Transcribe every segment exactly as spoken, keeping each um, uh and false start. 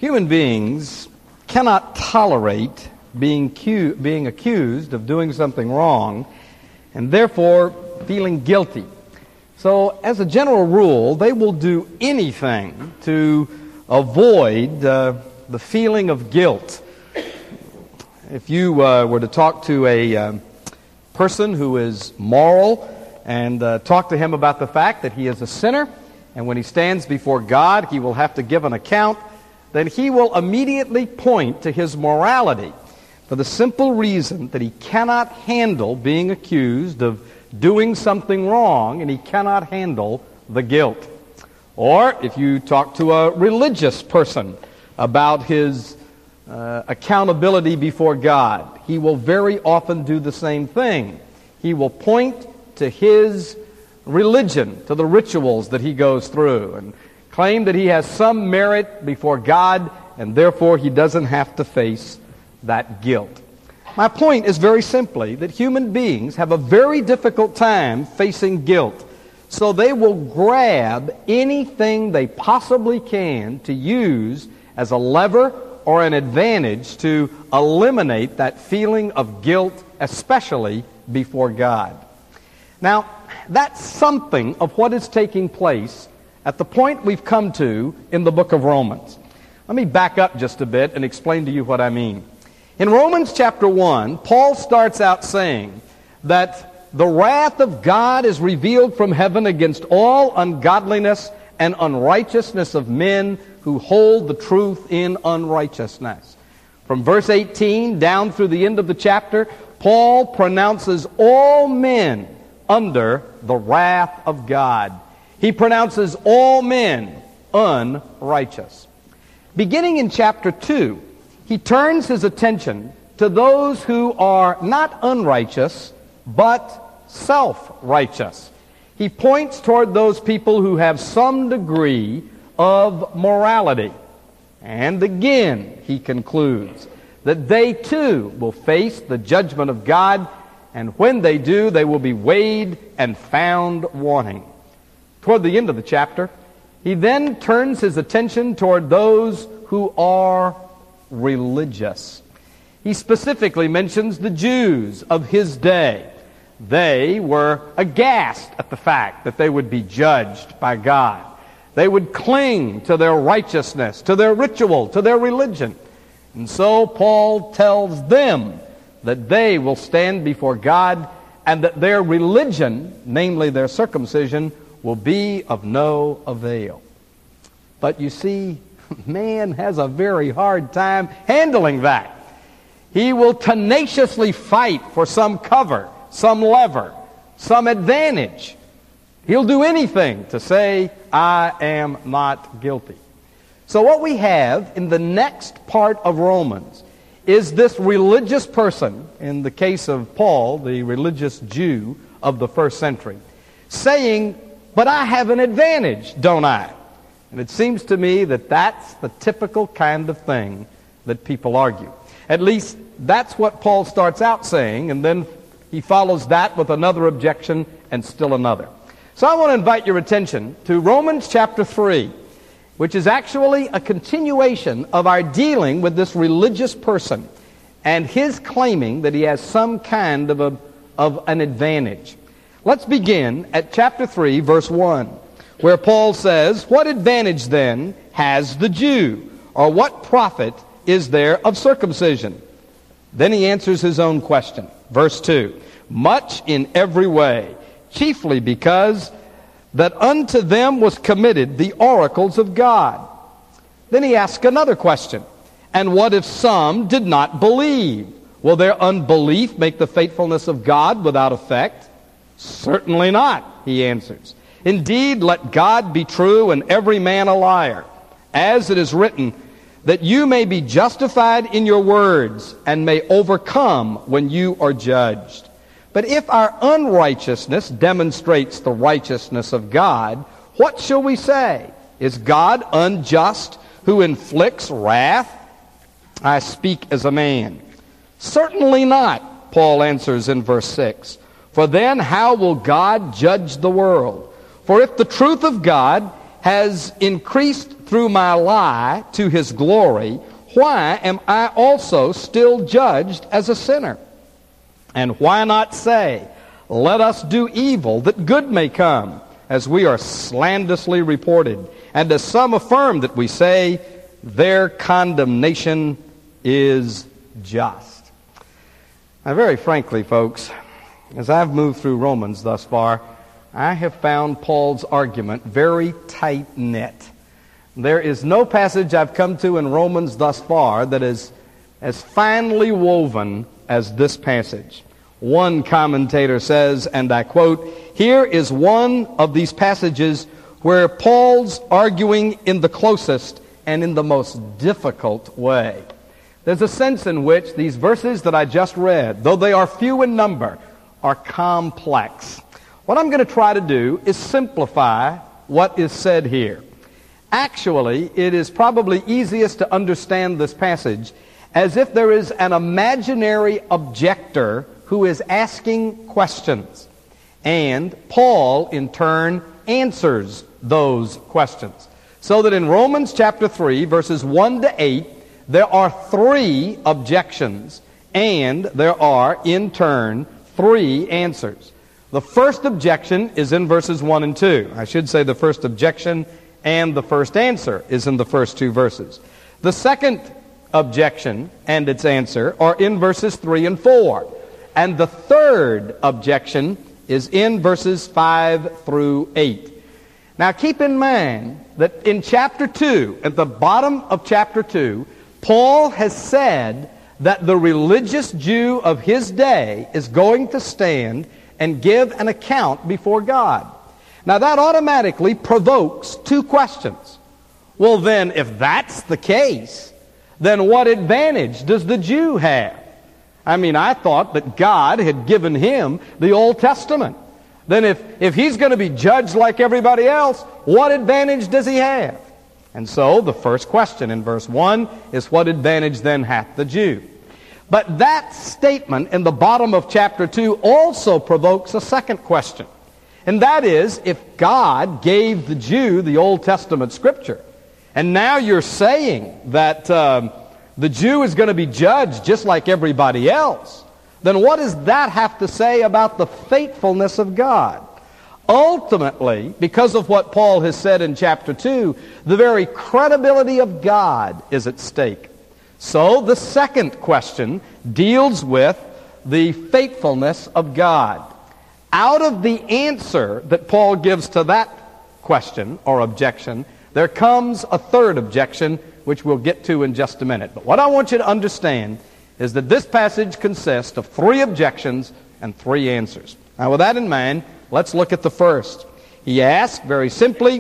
Human beings cannot tolerate being, cu- being accused of doing something wrong and therefore feeling guilty. So, as a general rule, they will do anything to avoid uh, the feeling of guilt. If you uh, were to talk to a uh, person who is moral and uh, talk to him about the fact that he is a sinner, and when he stands before God, he will have to give an account, then he will immediately point to his morality for the simple reason that he cannot handle being accused of doing something wrong, and he cannot handle the guilt. Or if you talk to a religious person about his uh, accountability before God, he will very often do the same thing. He will point to his religion, to the rituals that he goes through, and claim that he has some merit before God, and therefore he doesn't have to face that guilt. My point is very simply that human beings have a very difficult time facing guilt, so they will grab anything they possibly can to use as a lever or an advantage to eliminate that feeling of guilt, especially before God. Now, that's something of what is taking place at the point we've come to in the book of Romans. Let me back up just a bit and explain to you what I mean. In Romans chapter one, Paul starts out saying that the wrath of God is revealed from heaven against all ungodliness and unrighteousness of men who hold the truth in unrighteousness. From verse eighteen down through the end of the chapter, Paul pronounces all men under the wrath of God. He pronounces all men unrighteous. Beginning in chapter two, he turns his attention to those who are not unrighteous, but self-righteous. He points toward those people who have some degree of morality. And again, he concludes that they too will face the judgment of God, and when they do, they will be weighed and found wanting. Toward the end of the chapter, he then turns his attention toward those who are religious. He specifically mentions the Jews of his day. They were aghast at the fact that they would be judged by God. They would cling to their righteousness, to their ritual, to their religion. And so Paul tells them that they will stand before God and that their religion, namely their circumcision, will be of no avail. But you see, man has a very hard time handling that. He will tenaciously fight for some cover, some lever, some advantage. He'll do anything to say, I am not guilty. So what we have in the next part of Romans is this religious person, in the case of Paul, the religious Jew of the first century, saying, but I have an advantage, don't I? And it seems to me that that's the typical kind of thing that people argue. At least that's what Paul starts out saying, and then he follows that with another objection and still another. So I want to invite your attention to Romans chapter three, which is actually a continuation of our dealing with this religious person and his claiming that he has some kind of, a, of an advantage. Let's begin at chapter three, verse one, where Paul says, what advantage then has the Jew, or what profit is there of circumcision? Then he answers his own question. Verse two, much in every way, chiefly because that unto them was committed the oracles of God. Then he asks another question. And what if some did not believe? Will their unbelief make the faithfulness of God without effect? Certainly not, he answers. Indeed, let God be true and every man a liar, as it is written, that you may be justified in your words and may overcome when you are judged. But if our unrighteousness demonstrates the righteousness of God, what shall we say? Is God unjust who inflicts wrath? I speak as a man. Certainly not, Paul answers in verse six. For then how will God judge the world? For if the truth of God has increased through my lie to his glory, why am I also still judged as a sinner? And why not say, let us do evil that good may come, as we are slanderously reported, and as some affirm that we say, their condemnation is just. Now, very frankly, folks, as I've moved through Romans thus far, I have found Paul's argument very tight-knit. There is no passage I've come to in Romans thus far that is as finely woven as this passage. One commentator says, and I quote, here is one of these passages where Paul's arguing in the closest and in the most difficult way. There's a sense in which these verses that I just read, though they are few in number, are complex. What I'm going to try to do is simplify what is said here. Actually, it is probably easiest to understand this passage as if there is an imaginary objector who is asking questions, and Paul, in turn, answers those questions. So that in Romans chapter three, verses one to eight, there are three objections, and there are, in turn, three answers. The first objection is in verses one and two. I should say the first objection and the first answer is in the first two verses. The second objection and its answer are in verses three and four. And the third objection is in verses five through eight. Now keep in mind that in chapter two, at the bottom of chapter two, Paul has said that the religious Jew of his day is going to stand and give an account before God. Now that automatically provokes two questions. Well then, if that's the case, then what advantage does the Jew have? I mean, I thought that God had given him the Old Testament. Then if, if he's going to be judged like everybody else, what advantage does he have? And so the first question in verse one is, what advantage then hath the Jew? But that statement in the bottom of chapter two also provokes a second question. And that is, if God gave the Jew the Old Testament Scripture, and now you're saying that um, the Jew is going to be judged just like everybody else, then what does that have to say about the faithfulness of God? Ultimately, because of what Paul has said in chapter two, the very credibility of God is at stake. So the second question deals with the faithfulness of God. Out of the answer that Paul gives to that question or objection, there comes a third objection, which we'll get to in just a minute. But what I want you to understand is that this passage consists of three objections and three answers. Now, with that in mind, let's look at the first. He asks, very simply,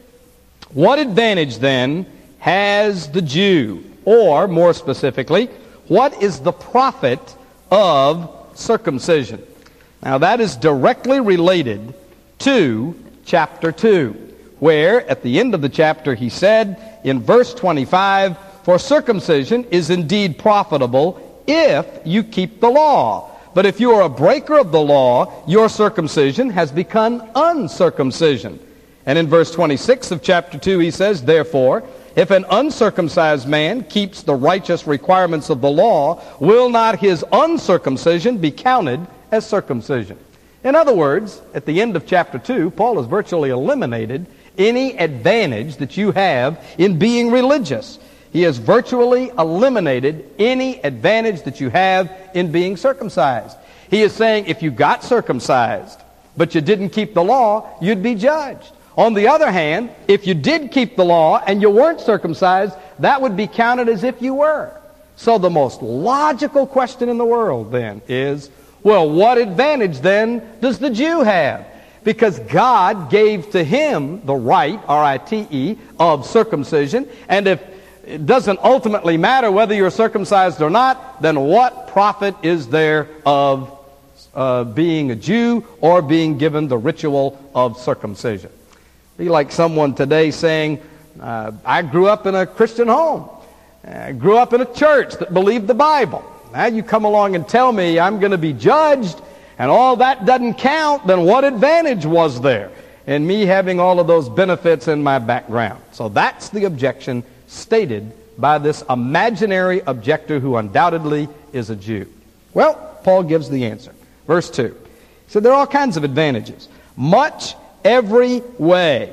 what advantage then has the Jew? Or, more specifically, what is the profit of circumcision? Now, that is directly related to chapter two, where at the end of the chapter he said in verse twenty-five, for circumcision is indeed profitable if you keep the law. But if you are a breaker of the law, your circumcision has become uncircumcision. And in verse twenty-six of chapter two he says, therefore, if an uncircumcised man keeps the righteous requirements of the law, will not his uncircumcision be counted as circumcision? In other words, at the end of chapter two, Paul has virtually eliminated any advantage that you have in being religious. He has virtually eliminated any advantage that you have in being circumcised. He is saying if you got circumcised, but you didn't keep the law, you'd be judged. On the other hand, if you did keep the law and you weren't circumcised, that would be counted as if you were. So the most logical question in the world then is, well, what advantage then does the Jew have? Because God gave to him the right, R I T E, of circumcision, and if it doesn't ultimately matter whether you're circumcised or not, then what profit is there of uh, being a Jew or being given the ritual of circumcision? Be like someone today saying, uh, I grew up in a Christian home. I grew up in a church that believed the Bible. Now you come along and tell me I'm going to be judged and all that doesn't count, then what advantage was there? and me having all of those benefits in my background. So that's the objection stated by this imaginary objector who undoubtedly is a Jew. Well, Paul gives the answer. Verse two. He said there are all kinds of advantages. Much every way.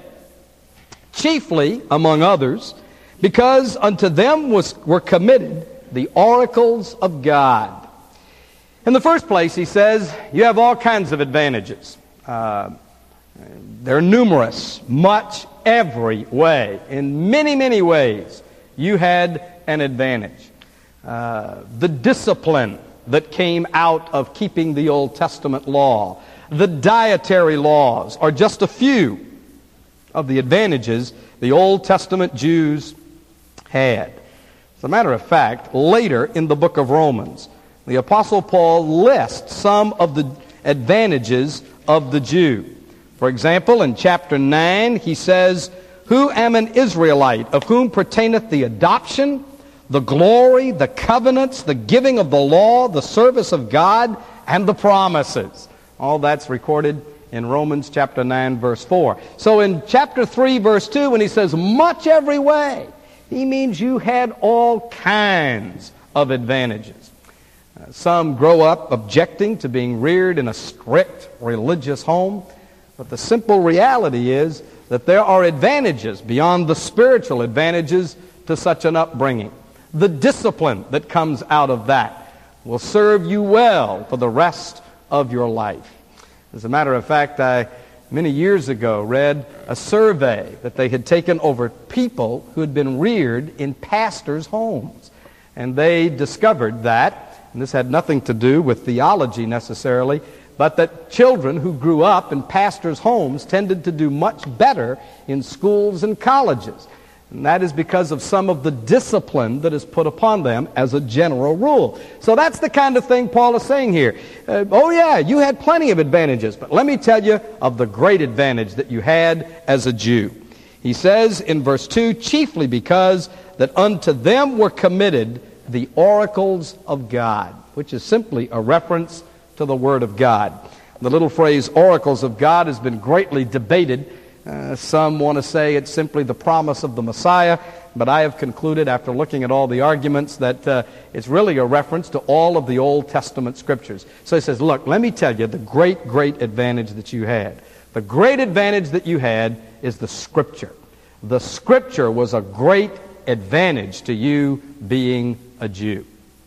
Chiefly, among others, because unto them was, were committed the oracles of God. In the first place, he says, you have all kinds of advantages. Uh, they're numerous, much every way. In many, many ways, you had an advantage. Uh, the discipline that came out of keeping the Old Testament law, the dietary laws are just a few of the advantages the Old Testament Jews had. As a matter of fact, later in the book of Romans, the Apostle Paul lists some of the advantages of the Jew. For example, in chapter nine, he says, who am an Israelite, of whom pertaineth the adoption, the glory, the covenants, the giving of the law, the service of God, and the promises. All that's recorded in Romans chapter nine, verse four. So in chapter three, verse two, when he says, much every way, he means you had all kinds of advantages. Uh, some grow up objecting to being reared in a strict religious home, but the simple reality is that there are advantages beyond the spiritual advantages to such an upbringing. The discipline that comes out of that will serve you well for the rest of your life. As a matter of fact, I, many years ago, read a survey that they had taken over people who had been reared in pastors' homes. And they discovered that, and this had nothing to do with theology necessarily, but that children who grew up in pastors' homes tended to do much better in schools and colleges. And that is because of some of the discipline that is put upon them as a general rule. So that's the kind of thing Paul is saying here. Uh, oh yeah, you had plenty of advantages, but let me tell you of the great advantage that you had as a Jew. He says in verse two, chiefly because that unto them were committed the oracles of God, which is simply a reference to the Word of God. The little phrase oracles of God has been greatly debated. Uh, some want to say it's simply the promise of the Messiah, but I have concluded after looking at all the arguments that uh, it's really a reference to all of the Old Testament Scriptures. So he says, look, let me tell you the great, great advantage that you had. The great advantage that you had is the Scripture. The Scripture was a great advantage to you being a Jew.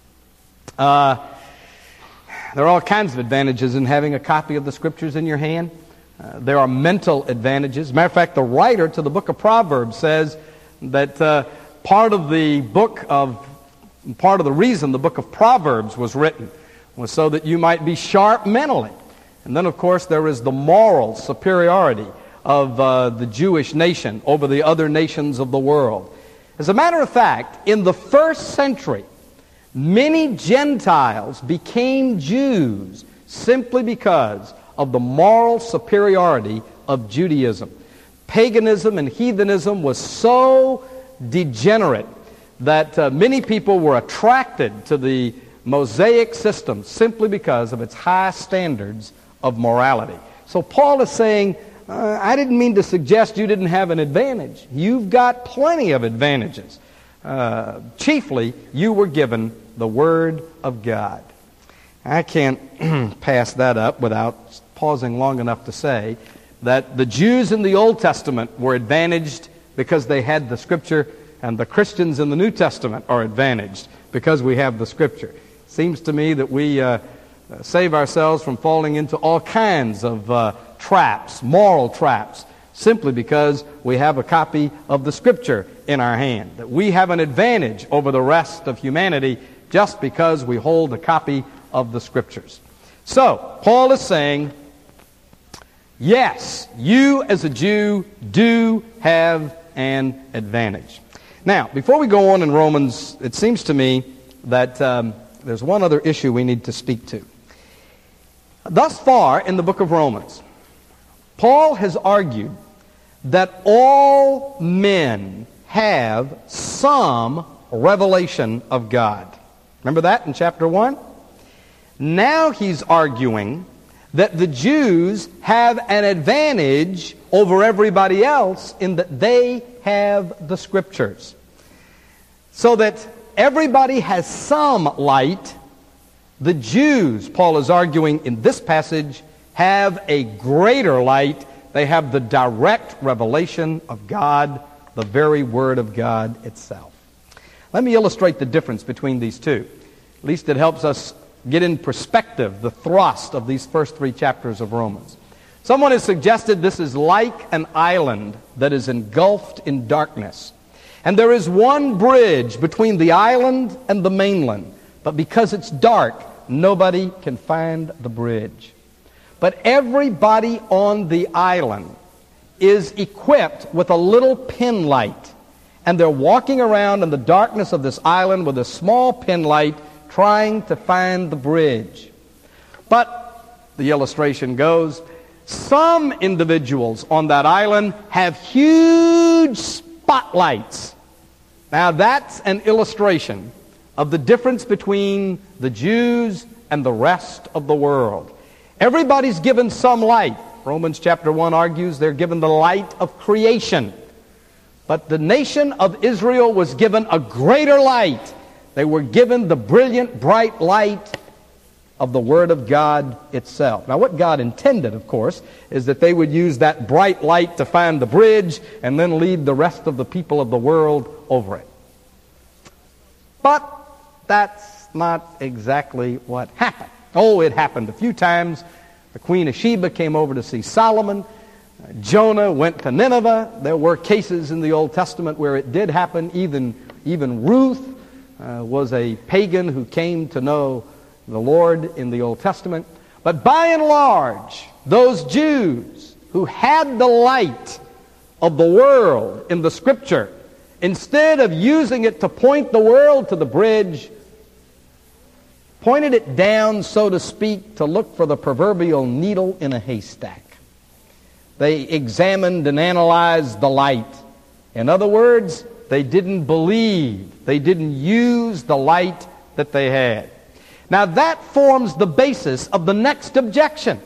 Uh, there are all kinds of advantages in having a copy of the Scriptures in your hand. Uh, there are mental advantages. As a matter of fact, the writer to the book of Proverbs says that uh, part of the book of, part of the reason the book of Proverbs was written was so that you might be sharp mentally. And then, of course, there is the moral superiority of uh, the Jewish nation over the other nations of the world. As a matter of fact, in the first century, many Gentiles became Jews simply because of the moral superiority of Judaism. Paganism and heathenism was so degenerate that uh, many people were attracted to the Mosaic system simply because of its high standards of morality. So Paul is saying, uh, I didn't mean to suggest you didn't have an advantage. You've got plenty of advantages. Uh, chiefly, you were given the Word of God. I can't pass that up without pausing long enough to say that the Jews in the Old Testament were advantaged because they had the Scripture, and the Christians in the New Testament are advantaged because we have the Scripture. It seems to me that we uh, save ourselves from falling into all kinds of uh, traps, moral traps, simply because we have a copy of the Scripture in our hand. That we have an advantage over the rest of humanity just because we hold a copy of the Scriptures. So, Paul is saying, yes, you as a Jew do have an advantage. Now, before we go on in Romans, it seems to me that um, there's one other issue we need to speak to. Thus far in the book of Romans, Paul has argued that all men have some revelation of God. Remember that in chapter one? Now he's arguing that the Jews have an advantage over everybody else in that they have the Scriptures. So that everybody has some light. The Jews, Paul is arguing in this passage, have a greater light. They have the direct revelation of God, the very Word of God itself. Let me illustrate the difference between these two. At least it helps us get in perspective the thrust of these first three chapters of Romans. Someone has suggested this is like an island that is engulfed in darkness. And there is one bridge between the island and the mainland. But because it's dark, nobody can find the bridge. But everybody on the island is equipped with a little pin light. And they're walking around in the darkness of this island with a small pin light trying to find the bridge. But, the illustration goes, some individuals on that island have huge spotlights. Now that's an illustration of the difference between the Jews and the rest of the world. Everybody's given some light. Romans chapter one argues they're given the light of creation. But the nation of Israel was given a greater light. They were given the brilliant, bright light of the Word of God itself. Now what God intended, of course, is that they would use that bright light to find the bridge and then lead the rest of the people of the world over it. But that's not exactly what happened. Oh, it happened a few times. The Queen of Sheba came over to see Solomon. Uh, Jonah went to Nineveh. There were cases in the Old Testament where it did happen. Even, even Ruth uh, was a pagan who came to know the Lord in the Old Testament. But by and large, those Jews who had the light of the world in the Scripture, instead of using it to point the world to the bridge, pointed it down, so to speak, to look for the proverbial needle in a haystack. They examined and analyzed the light. In other words, they didn't believe. They didn't use the light that they had. Now that forms the basis of the next objection.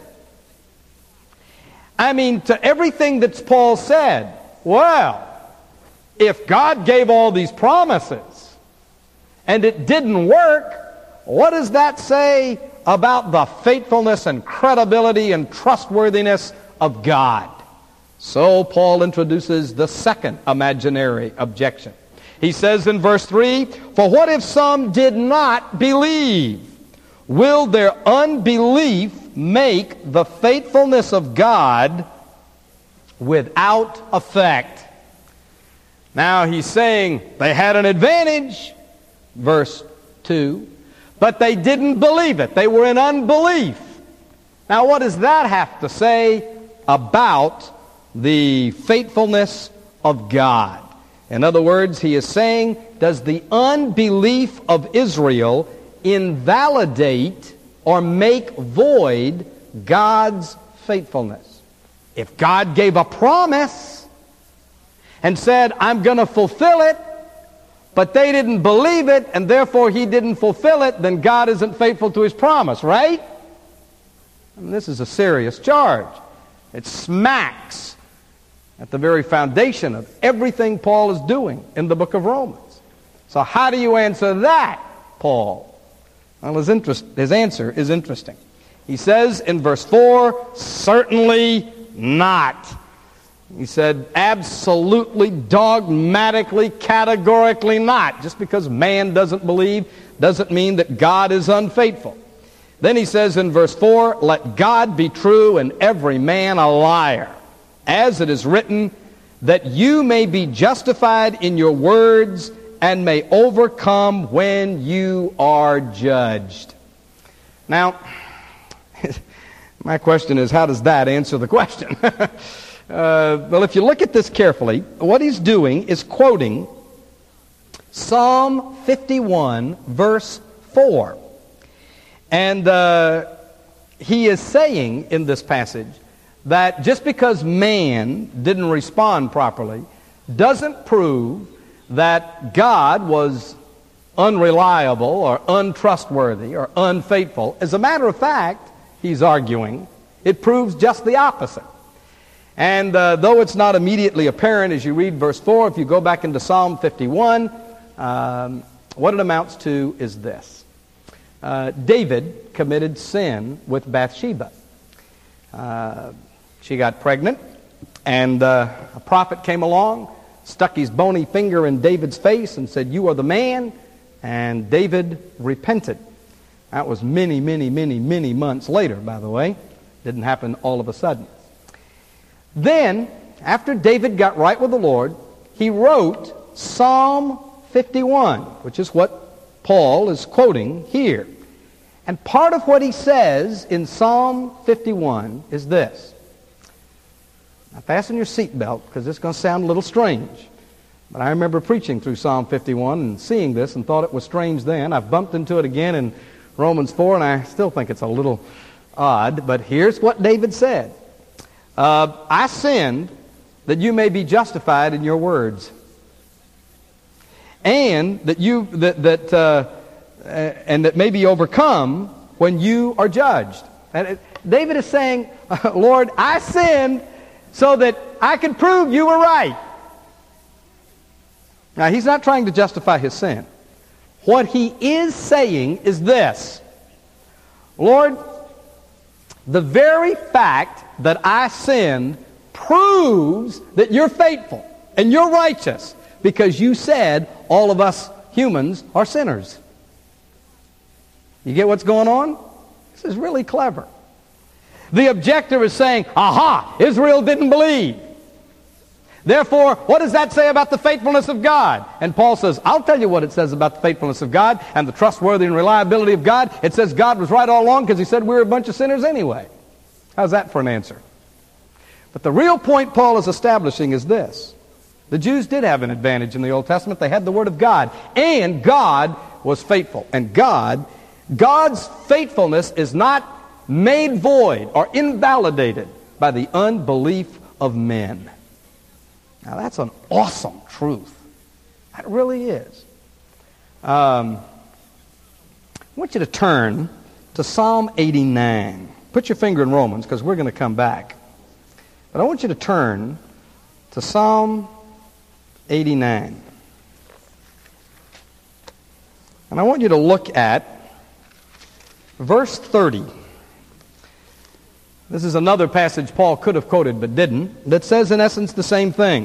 I mean, to everything that Paul said, well, if God gave all these promises and it didn't work, what does that say about the faithfulness and credibility and trustworthiness of God? So Paul introduces the second imaginary objection. He says in verse three, "For what if some did not believe? Will their unbelief make the faithfulness of God without effect?" Now he's saying they had an advantage, verse two, but they didn't believe it. They were in unbelief. Now what does that have to say about the faithfulness of God? In other words, he is saying, does the unbelief of Israel invalidate or make void God's faithfulness? If God gave a promise and said, I'm going to fulfill it, but they didn't believe it, and therefore he didn't fulfill it, then God isn't faithful to his promise, right? And this is a serious charge. It smacks at the very foundation of everything Paul is doing in the book of Romans. So how do you answer that, Paul? Well, his, interest, his answer is interesting. He says in verse four, certainly not. He said, absolutely, dogmatically, categorically not. Just because man doesn't believe doesn't mean that God is unfaithful. Then he says in verse four, let God be true and every man a liar, as it is written, that you may be justified in your words and may overcome when you are judged. Now, my question is, how does that answer the question? uh, well, if you look at this carefully, what he's doing is quoting Psalm fifty-one, verse four. And uh, he is saying in this passage that just because man didn't respond properly doesn't prove that God was unreliable or untrustworthy or unfaithful. As a matter of fact, he's arguing, it proves just the opposite. And uh, though it's not immediately apparent as you read verse four, if you go back into Psalm fifty-one, um, what it amounts to is this. Uh, David committed sin with Bathsheba. Uh, she got pregnant, and uh, a prophet came along, stuck his bony finger in David's face and said, "You are the man," and David repented. That was many, many, many, many months later, by the way. Didn't happen all of a sudden. Then, after David got right with the Lord, he wrote Psalm fifty-one, which is what Paul is quoting here. And part of what he says in Psalm fifty-one is this. Now fasten your seatbelt, because it's going to sound a little strange. But I remember preaching through Psalm fifty-one and seeing this and thought it was strange then. I've bumped into it again in Romans four, and I still think it's a little odd. But here's what David said. Uh, I sinned that you may be justified in your words, and that you that that uh, and that may be overcome when you are judged. And it, David is saying, Lord, I sinned so that I could prove you were right. Now, he's not trying to justify his sin. What he is saying is this. Lord, the very fact that I sinned proves that you're faithful and you're righteous, because you said all of us humans are sinners. You get what's going on? This is really clever. The objector is saying, aha, Israel didn't believe. Therefore, what does that say about the faithfulness of God? And Paul says, I'll tell you what it says about the faithfulness of God and the trustworthy and reliability of God. It says God was right all along because he said we were a bunch of sinners anyway. How's that for an answer? But the real point Paul is establishing is this. The Jews did have an advantage in the Old Testament. They had the Word of God, and God was faithful. And God, God's faithfulness is not made void or invalidated by the unbelief of men. Now that's an awesome truth. That really is. Um, I want you to turn to Psalm eighty-nine. Put your finger in Romans, because we're going to come back. But I want you to turn to Psalm eighty-nine. And I want you to look at verse thirty. This is another passage Paul could have quoted but didn't, that says in essence the same thing.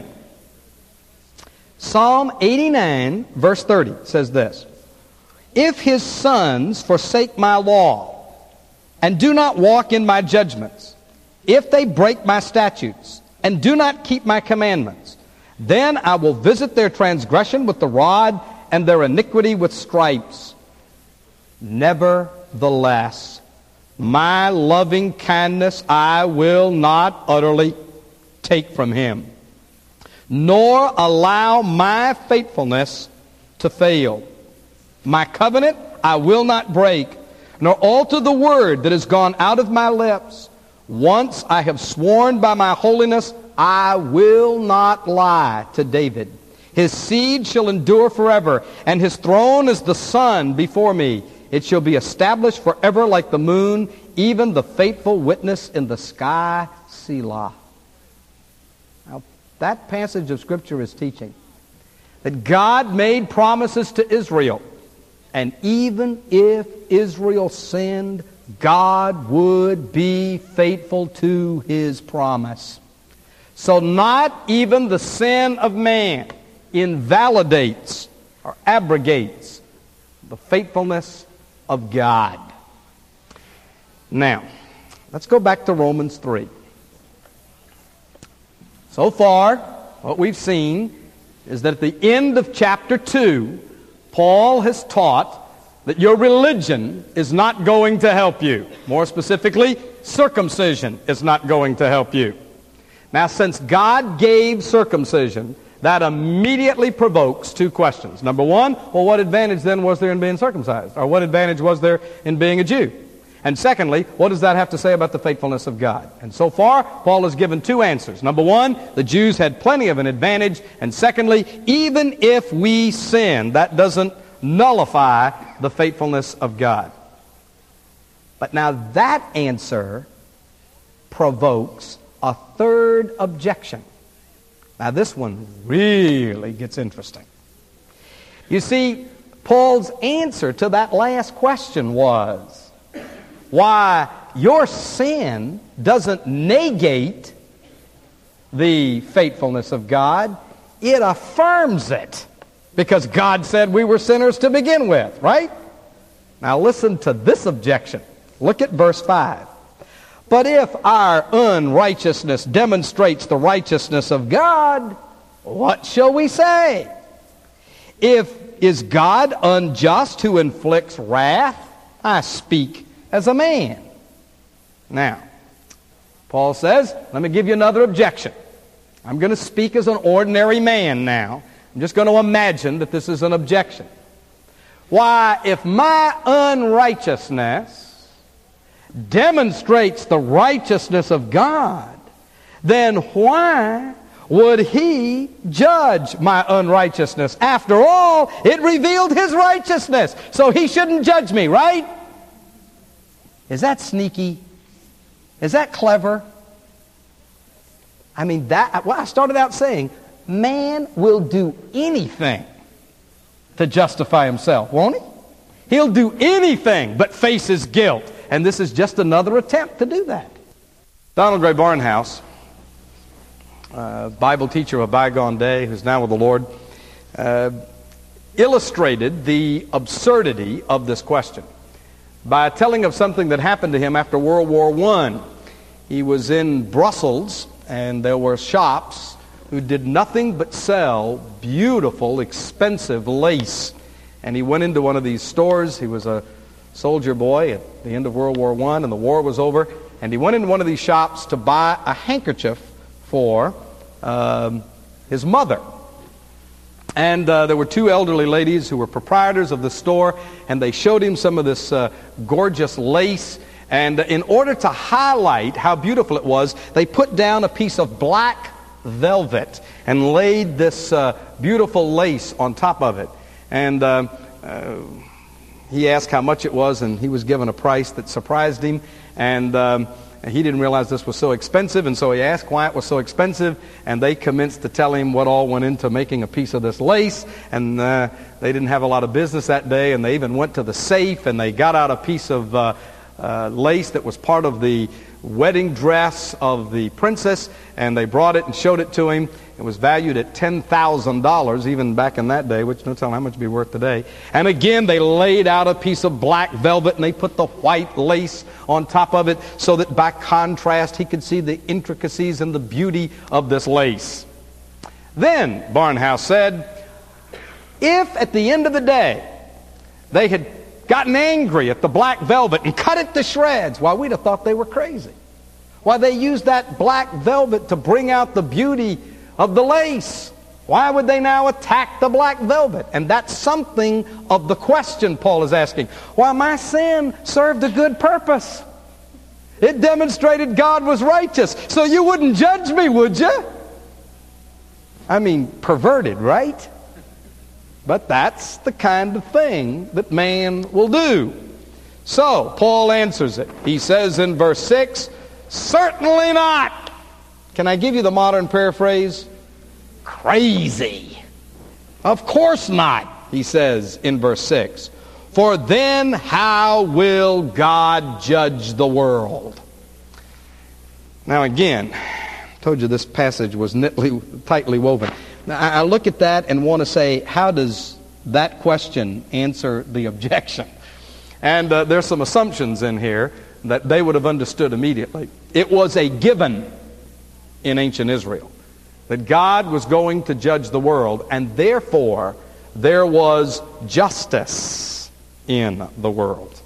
Psalm eighty-nine, verse thirty says this. If his sons forsake my law, and do not walk in my judgments, if they break my statutes, and do not keep my commandments, then I will visit their transgression with the rod, and their iniquity with stripes. Nevertheless, my loving kindness I will not utterly take from him, nor allow my faithfulness to fail. My covenant I will not break, nor alter the word that has gone out of my lips. Once I have sworn by my holiness, I will not lie to David. His seed shall endure forever, and his throne is the sun before me. It shall be established forever like the moon, even the faithful witness in the sky, Selah. Now, that passage of Scripture is teaching that God made promises to Israel, and even if Israel sinned, God would be faithful to his promise. So not even the sin of man invalidates or abrogates the faithfulness of God. Now, let's go back to Romans three. So far, what we've seen is that at the end of chapter two, Paul has taught that your religion is not going to help you. More specifically, circumcision is not going to help you. Now, since God gave circumcision, that immediately provokes two questions. Number one, well, what advantage then was there in being circumcised? Or what advantage was there in being a Jew? And secondly, what does that have to say about the faithfulness of God? And so far, Paul has given two answers. Number one, the Jews had plenty of an advantage. And secondly, even if we sin, that doesn't nullify the faithfulness of God. But now that answer provokes a third objection. Now this one really gets interesting. You see, Paul's answer to that last question was, why, your sin doesn't negate the faithfulness of God, it affirms it. Because God said we were sinners to begin with, right? Now listen to this objection. Look at verse five. But if our unrighteousness demonstrates the righteousness of God, what shall we say? If is God unjust who inflicts wrath? I speak as a man. Now, Paul says, let me give you another objection. I'm going to speak as an ordinary man now. I'm just going to imagine that this is an objection. Why, if my unrighteousness demonstrates the righteousness of God, then why would He judge my unrighteousness? After all, it revealed His righteousness, so He shouldn't judge me, right? Is that sneaky? Is that clever? I mean, that. Well, I started out saying, man will do anything to justify himself, won't he? He'll do anything but face his guilt. And this is just another attempt to do that. Donald Gray Barnhouse, uh, Bible teacher of a bygone day who's now with the Lord, uh, illustrated the absurdity of this question by telling of something that happened to him after World War One. He was in Brussels, and there were shops who did nothing but sell beautiful, expensive lace. And he went into one of these stores. He was a soldier boy at the end of World War One, and the war was over. And he went into one of these shops to buy a handkerchief for um, his mother. And uh, there were two elderly ladies who were proprietors of the store, and they showed him some of this uh, gorgeous lace. And in order to highlight how beautiful it was, they put down a piece of black velvet and laid this uh, beautiful lace on top of it. And uh, uh, he asked how much it was, and he was given a price that surprised him. And um, he didn't realize this was so expensive, and so he asked why it was so expensive, and they commenced to tell him what all went into making a piece of this lace. And uh, they didn't have a lot of business that day, and they even went to the safe, and they got out a piece of uh, uh, lace that was part of the wedding dress of the princess, and they brought it and showed it to him. It was valued at ten thousand dollars, even back in that day, which no telling how much it'd be worth today. And again, they laid out a piece of black velvet, and they put the white lace on top of it so that by contrast he could see the intricacies and the beauty of this lace. Then, Barnhouse said, if at the end of the day they had gotten angry at the black velvet and cut it to shreds, why, we'd have thought they were crazy. Why, they used that black velvet to bring out the beauty of the lace. Why would they now attack the black velvet? And that's something of the question Paul is asking. Why, my sin served a good purpose. It demonstrated God was righteous. So you wouldn't judge me, would you? I mean, perverted, right? But that's the kind of thing that man will do. So, Paul answers it. He says in verse six, certainly not. Can I give you the modern paraphrase? Crazy. Of course not, he says in verse six. For then how will God judge the world? Now again, I told you this passage was knitly, tightly woven. Now, I look at that and want to say, how does that question answer the objection? And uh, there's some assumptions in here that they would have understood immediately. It was a given in ancient Israel that God was going to judge the world, and therefore there was justice in the world.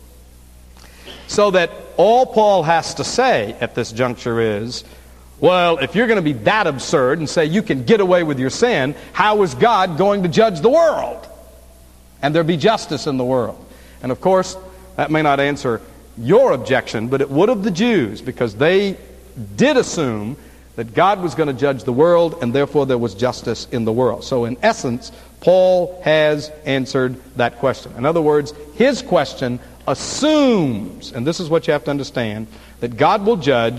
So that all Paul has to say at this juncture is, well, if you're going to be that absurd and say you can get away with your sin, how is God going to judge the world? And there be justice in the world. And of course, that may not answer your objection, but it would of the Jews, because they did assume that God was going to judge the world, and therefore there was justice in the world. So in essence, Paul has answered that question. In other words, his question assumes, and this is what you have to understand, that God will judge,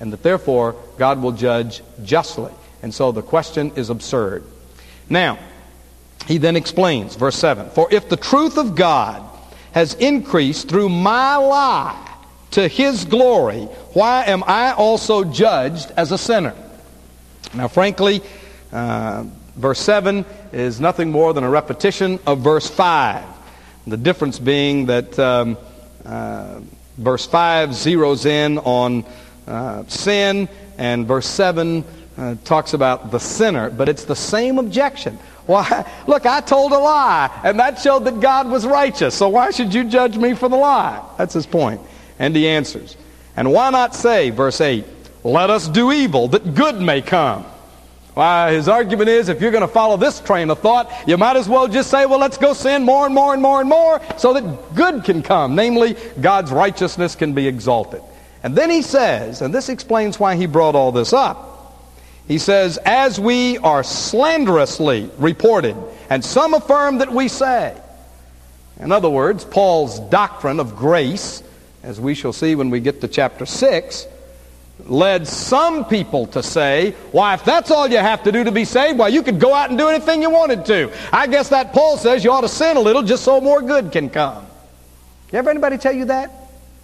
and that therefore God will judge justly. And so the question is absurd. Now, he then explains, verse seven, "For if the truth of God has increased through my lie to his glory, why am I also judged as a sinner?" Now, frankly, uh, verse seven is nothing more than a repetition of verse five. The difference being that um, uh, verse five zeroes in on uh, sin, and verse seven uh, talks about the sinner, but it's the same objection. Why? Look, I told a lie, and that showed that God was righteous, so why should you judge me for the lie? That's his point. And he answers. And why not say, verse eight, "Let us do evil, that good may come"? Why, his argument is, if you're going to follow this train of thought, you might as well just say, well, let's go sin more and more and more and more so that good can come. Namely, God's righteousness can be exalted. And then he says, and this explains why he brought all this up, he says, "As we are slanderously reported, and some affirm that we say." In other words, Paul's doctrine of grace, as we shall see when we get to chapter six, led some people to say, why, if that's all you have to do to be saved, why, you could go out and do anything you wanted to. I guess that Paul says you ought to sin a little just so more good can come. You ever anybody tell you that?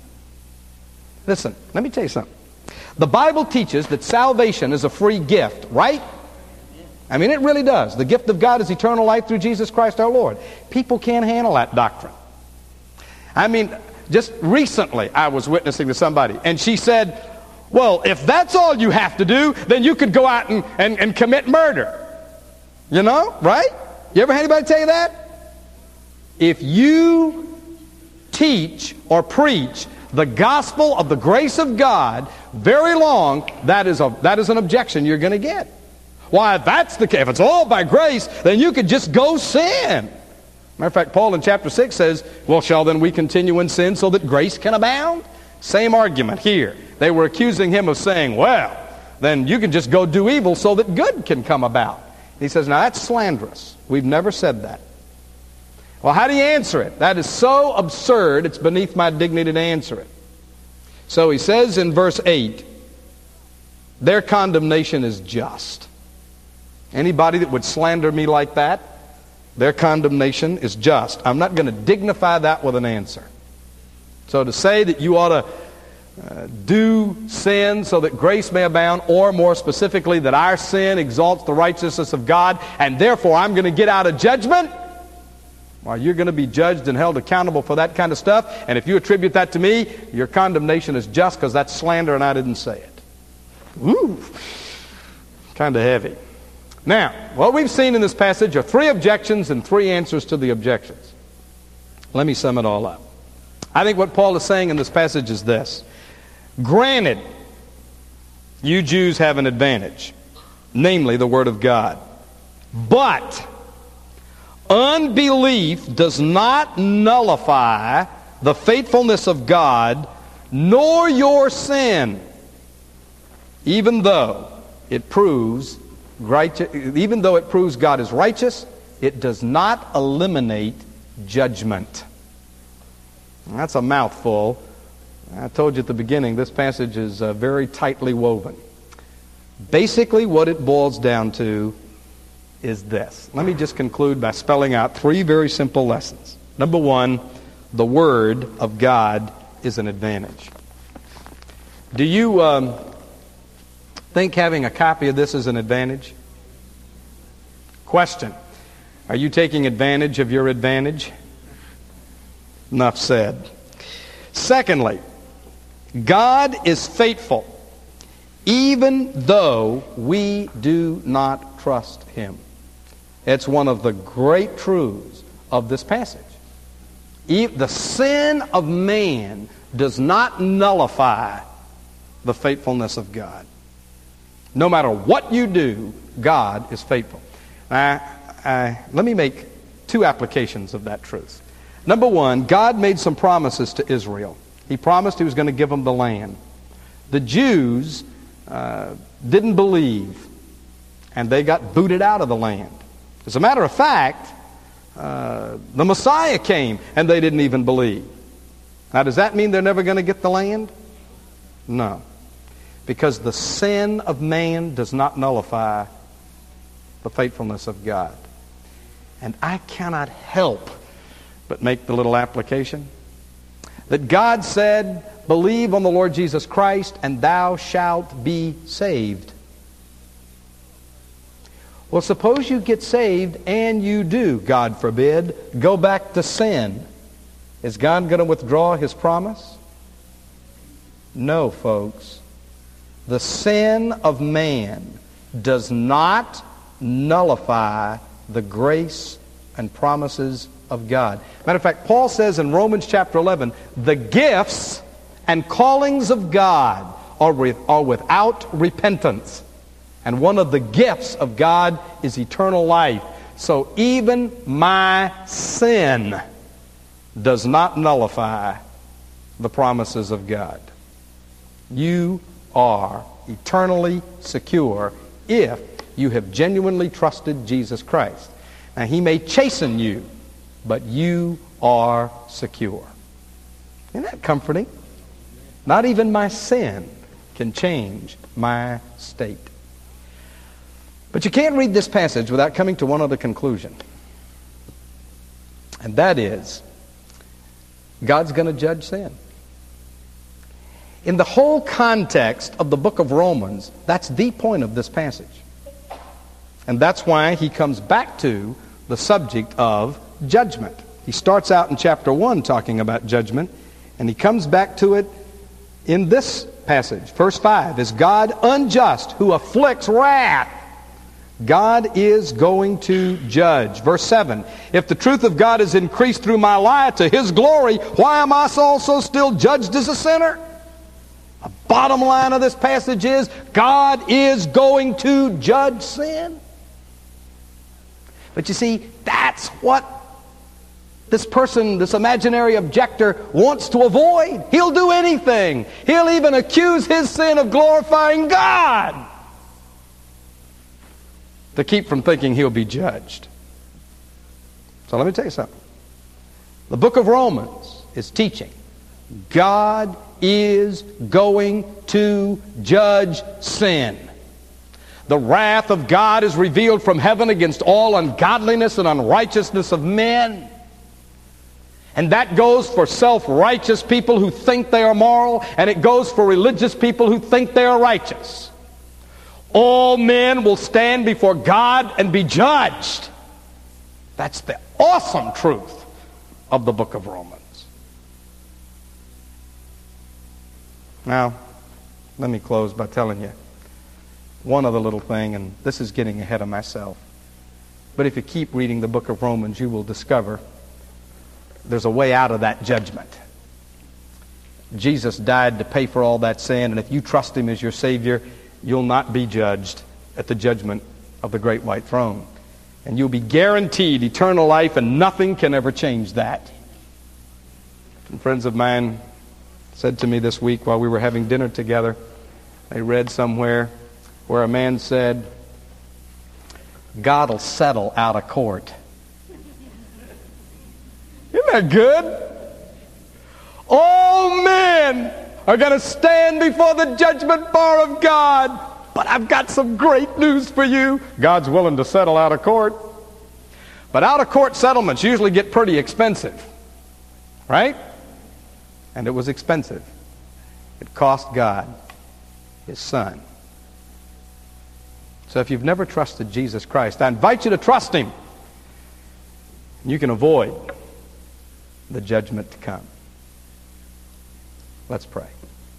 Listen, let me tell you something. The Bible teaches that salvation is a free gift, right? I mean, it really does. The gift of God is eternal life through Jesus Christ our Lord. People can't handle that doctrine. I mean, just recently I was witnessing to somebody, and she said, well, if that's all you have to do, then you could go out and, and, and commit murder. You know, right? You ever had anybody tell you that? If you teach or preach the gospel of the grace of God very long, that is a that is an objection you're going to get. Why, if that's the case, if it's all by grace, then you could just go sin. Matter of fact, Paul in chapter six says, well, shall then we continue in sin so that grace can abound? Same argument here. They were accusing him of saying, well, then you can just go do evil so that good can come about. He says, now that's slanderous. We've never said that. Well, how do you answer it? That is so absurd, it's beneath my dignity to answer it. So he says in verse eight, their condemnation is just. Anybody that would slander me like that, their condemnation is just. I'm not going to dignify that with an answer. So to say that you ought to uh, do sin so that grace may abound, or more specifically that our sin exalts the righteousness of God, and therefore I'm going to get out of judgment, well, you're going to be judged and held accountable for that kind of stuff. And if you attribute that to me, your condemnation is just because that's slander and I didn't say it. Ooh, kind of heavy. Now, what we've seen in this passage are three objections and three answers to the objections. Let me sum it all up. I think what Paul is saying in this passage is this. Granted, you Jews have an advantage, namely the Word of God. But unbelief does not nullify the faithfulness of God, nor your sin, even though it proves righteous, even though it proves God is righteous, it does not eliminate judgment. That's a mouthful. I told you at the beginning, this passage is uh, very tightly woven. Basically, what it boils down to is this. Let me just conclude by spelling out three very simple lessons. Number one, the Word of God is an advantage. Do you um, think having a copy of this is an advantage? Question. Are you taking advantage of your advantage? Enough said. Secondly, God is faithful even though we do not trust Him. It's one of the great truths of this passage. The sin of man does not nullify the faithfulness of God. No matter what you do, God is faithful. Now, I, let me make two applications of that truth. Number one, God made some promises to Israel. He promised He was going to give them the land. The Jews uh, didn't believe, and they got booted out of the land. As a matter of fact, uh, the Messiah came, and they didn't even believe. Now, does that mean they're never going to get the land? No. because the sin of man does not nullify the faithfulness of God. And I cannot help but make the little application that God said, believe on the Lord Jesus Christ and thou shalt be saved. Well, suppose you get saved and you do, God forbid, go back to sin. Is God going to withdraw His promise? No, folks. The sin of man does not nullify the grace and promises of God. Matter of fact, Paul says in Romans chapter eleven, the gifts and callings of God are, with, are without repentance. And one of the gifts of God is eternal life. So even my sin does not nullify the promises of God. You are eternally secure if you have genuinely trusted Jesus Christ. Now, He may chasten you, but you are secure. Isn't that comforting? Not even my sin can change my state. But you can't read this passage without coming to one other conclusion. And that is, God's going to judge sin. In the whole context of the book of Romans, that's the point of this passage. And that's why he comes back to the subject of judgment. He starts out in chapter one talking about judgment, and he comes back to it in this passage. Verse five, is God unjust who afflicts wrath? God is going to judge. Verse seven, if the truth of God is increased through my lie to His glory, why am I also still judged as a sinner? The bottom line of this passage is God is going to judge sin. But you see, that's what this person, this imaginary objector, wants to avoid. He'll do anything. He'll even accuse his sin of glorifying God to keep from thinking he'll be judged. So let me tell you something. The book of Romans is teaching God is going to judge sin. The wrath of God is revealed from heaven against all ungodliness and unrighteousness of men. And that goes for self-righteous people who think they are moral, and it goes for religious people who think they are righteous. All men will stand before God and be judged. That's the awesome truth of the book of Romans. Now, let me close by telling you one other little thing, and this is getting ahead of myself. But if you keep reading the book of Romans, you will discover there's a way out of that judgment. Jesus died to pay for all that sin, and if you trust Him as your Savior, you'll not be judged at the judgment of the great white throne. And you'll be guaranteed eternal life, and nothing can ever change that. Some friends of mine said to me this week while we were having dinner together, they read somewhere where a man said, God will settle out of court. Isn't that good? All men are going to stand before the judgment bar of God. But I've got some great news for you. God's willing to settle out of court. But out of court settlements usually get pretty expensive. Right? And it was expensive. It cost God His Son. So if you've never trusted Jesus Christ, I invite you to trust Him. You can avoid the judgment to come. Let's pray.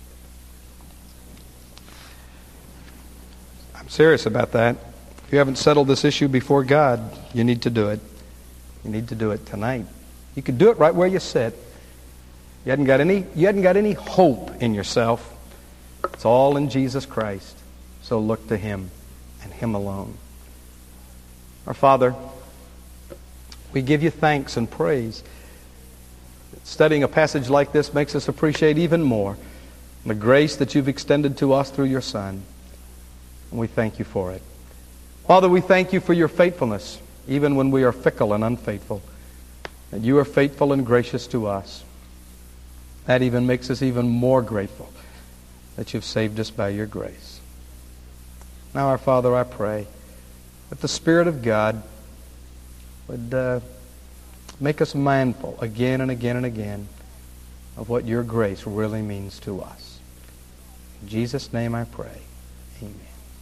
I'm serious about that. If you haven't settled this issue before God, you need to do it. You need to do it tonight. You can do it right where you sit. You hadn't got any, you hadn't got any hope in yourself. It's all in Jesus Christ. So look to Him and Him alone. Our Father, we give You thanks and praise. Studying a passage like this makes us appreciate even more the grace that You've extended to us through Your Son. And we thank You for it. Father, we thank You for Your faithfulness, even when we are fickle and unfaithful. And You are faithful and gracious to us. That even makes us even more grateful that you've saved us by your grace. Now, our Father, I pray that the Spirit of God would uh, make us mindful again and again and again of what your grace really means to us. In Jesus' name I pray. Amen.